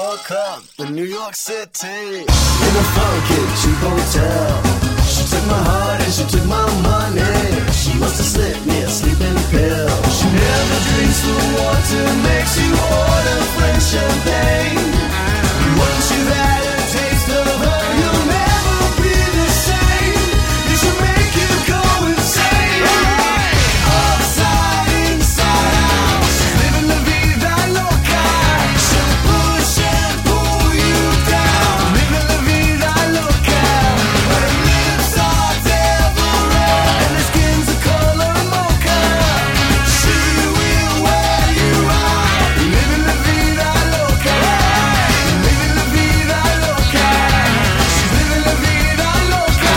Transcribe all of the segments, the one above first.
York up in New York City, in a funky cheap hotel. She took my heart and she took my money. She must have slipped me a sleeping pill. She never drinks the water, makes you order French champagne. Once you've had a taste of her, you'll never be the same. You should make you go insane. Upside, inside out, she's living la vida loca. She'll push and pull you down, living la vida loca. Her lips are devil red and her skin's the color mocha. She will wear you out, living la vida loca. Living la vida loca. She's living la vida loca.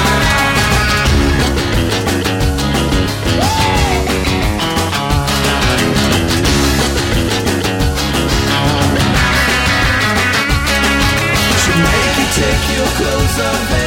She'll make you take your clothes off